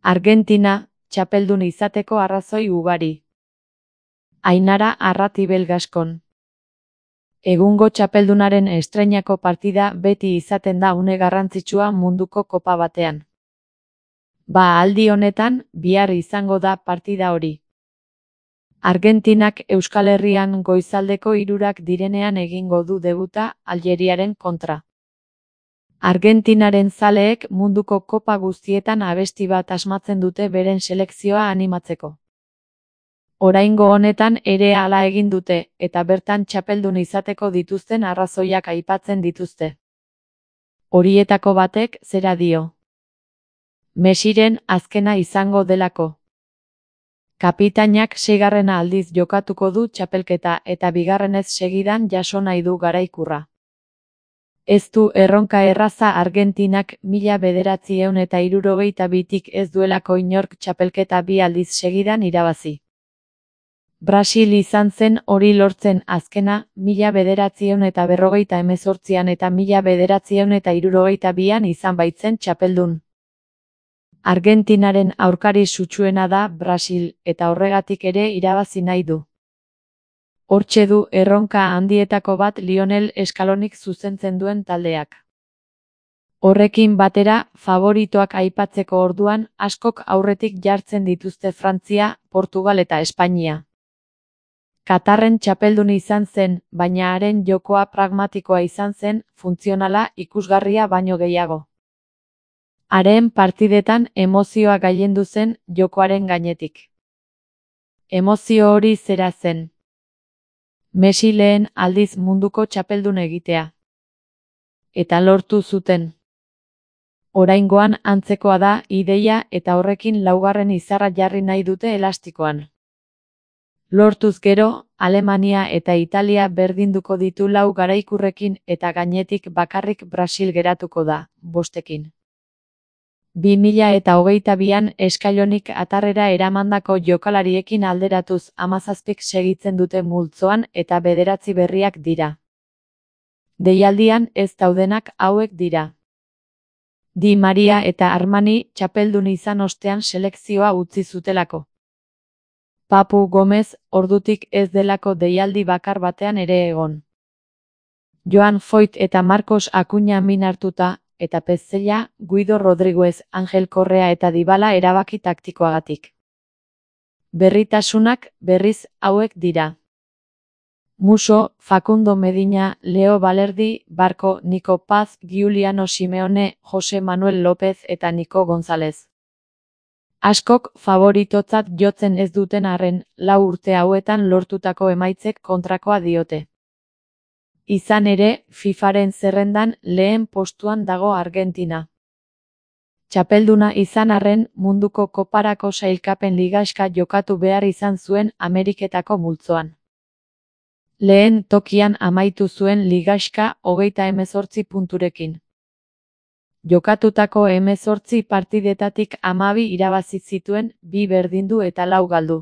Argentina, txapeldun izateko arrazoi ugari. Ainara Arratibel Gaskon. Egungo txapeldunaren estreinako partida beti izaten da une garrantzitsua munduko kopa batean. Aldi honetan, bihar izango da partida hori. Argentinak Euskal Herrian goizaldeko 3 direnean egingo du debuta Aljeriaren kontra. Argentinaren zaleek munduko kopa guztietan abesti bat asmatzen dute beren selekzioa animatzeko. Oraingo honetan ere hala egin dute, eta bertan txapeldun izateko dituzten arrazoiak aipatzen dituzte. Horietako batek zera dio. Messiren azkena izango delako. Kapitainak 6. aldiz jokatuko du txapelketa eta 2. segidan jaso nahi du garaikurra. Ez du erronka erraza Argentinak 1962tik ez duelako inork txapelketa 2 aldiz segidan irabazi. Brasil izan zen hori lortzen azkena 1958an eta 1962an izan baitzen txapeldun. Argentinaren aurkari sutsuena da Brasil eta horregatik ere irabazi nahi du. Hortxe du erronka handietako bat Lionel Scalonik zuzentzen duen taldeak. Horrekin batera, favoritoak aipatzeko orduan askok aurretik jartzen dituzte Frantzia, Portugal eta Espainia. Katarren txapeldun izan zen, baina haren jokoa pragmatikoa izan zen, funtzionala, ikusgarria baino gehiago. Haren partidetan emozioa gailendu zen jokoaren gainetik. Emozio hori zera zen. Messi lehen aldiz munduko txapeldun egitea. Eta lortu zuten. Oraingoan antzekoa da ideia eta horrekin 2. izarra jarri nahi dute elastikoan. Lortuz gero, Alemania eta Italia berdinduko ditu 4 garaikurrekin eta gainetik bakarrik Brasil geratuko da, 5ekin. 2022an Scalonik atarrera eramandako jokalariekin alderatuz 17 segitzen dute multzoan eta 9 berriak dira. Deialdian ez daudenak hauek dira. Di Maria eta Armani txapeldun izan ostean selekzioa utzi zutelako. Papu Gomez ordutik ez delako deialdi bakar batean ere egon. Joan Foyt eta Marcos Acuña min hartuta, eta Pezzella, Guido Rodríguez, Angel Correa eta Dybala erabaki taktikoagatik. Berritasunak, berriz, hauek dira. Musso, Facundo Medina, Leo Balerdi, Barco, Nico Paz, Giuliano Simeone, Jose Manuel López eta Nico González. Askok favoritotzat jotzen ez duten arren, 4 urte hauetan lortutako emaitzek kontrakoa diote. Izan ere, FIFAren zerrendan lehen postuan dago Argentina. Txapelduna izan arren, munduko koparako sailkapen ligaxka jokatu behar izan zuen Ameriketako multzoan. Lehen tokian amaitu zuen ligaxka 38 punturekin. Jokatutako 18 partidetatik 12 irabazi zituen, 2 berdindu eta 4 galdu.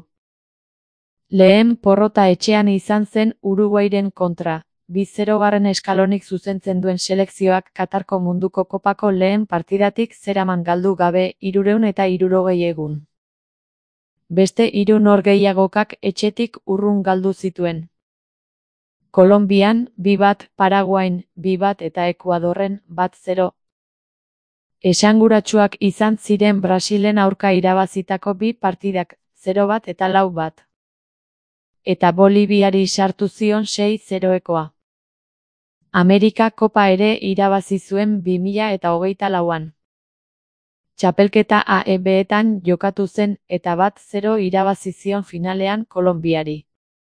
Lehen porrota etxean izan zen Uruguairen kontra. 2-0 Scalonik zuzentzen duen selekzioak Katarko munduko kopako lehen partidatik zeraman galdu gabe 360 egun. Beste 3 norgehiagokak etxetik urrun galdu zituen. Kolonbian 2-1, Paraguain 2-1 eta Ekuadorren 1-0. Esanguratsuak izan ziren Brasilen aurka irabazitako 2 partidak, 0-1 eta 4-1. Eta Boliviari sartu zion 6-0ekoa. Amerika Kopa ere irabazi zuen 2024an. Txapelketa AEB-etan jokatu zen eta 1-0 irabazi zion finalean Kolonbiari.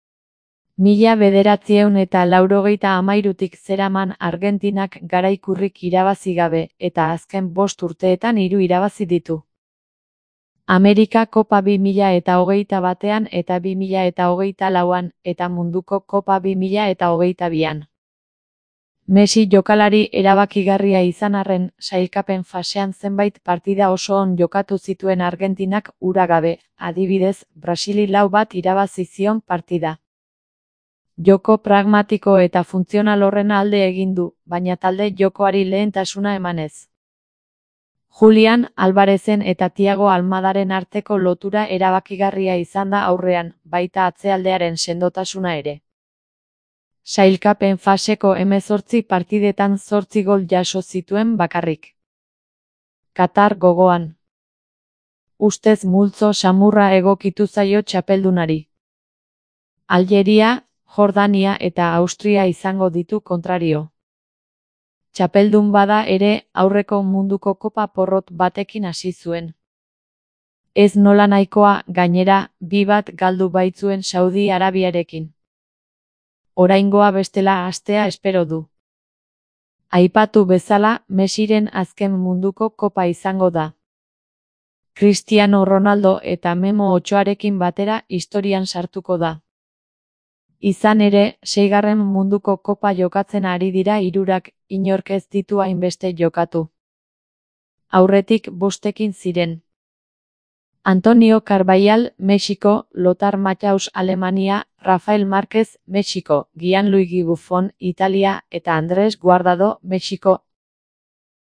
1993tik zeraman Argentinak garaikurrik irabazi gabe eta azken 5 urteetan 3 irabazi ditu. Amerika Kopa 2021an eta 2024an eta munduko Kopa 2022an. Messi jokalari erabakigarria izan arren, sailkapen fasean zenbait partida oso on jokatu zituen Argentinak ura gabe, adibidez, Brasili 4-1 irabazi zion partida. Joko pragmatiko eta funtzional horren alde egin du, baina talde jokoari lehentasuna emanez. Julian Alvarezen eta Tiago Almadaren arteko lotura erabakigarria izan da aurrean, baita atzealdearen sendotasuna ere. Sailkapen faseko 18 partidetan 8 gol jaso zituen bakarrik. Katar gogoan. Ustez multzo samurra egokitu zaio txapeldunari. Aljeria, Jordania eta Austria izango ditu kontrario. Txapeldun bada ere, aurreko munduko kopa porrot batekin hasi zuen. Ez nola nahikoa, gainera, 2 bat galdu baitzuen Saudi Arabiarekin. Oraingoa bestela hastea espero du. Aipatu bezala, Messiren azken munduko kopa izango da. Cristiano Ronaldo eta Memo Otxoarekin batera historian sartuko da. Izan ere, 6. munduko kopa jokatzen ari dira hirurak, inork ez ditu hainbeste jokatu. Aurretik 5 ziren. Antonio Carballal, Mexiko, Lothar Matthäus, Alemania, Rafael Márquez, Mexiko, Gianluigi Buffon, Italia, eta Andrés Guardado, Mexiko,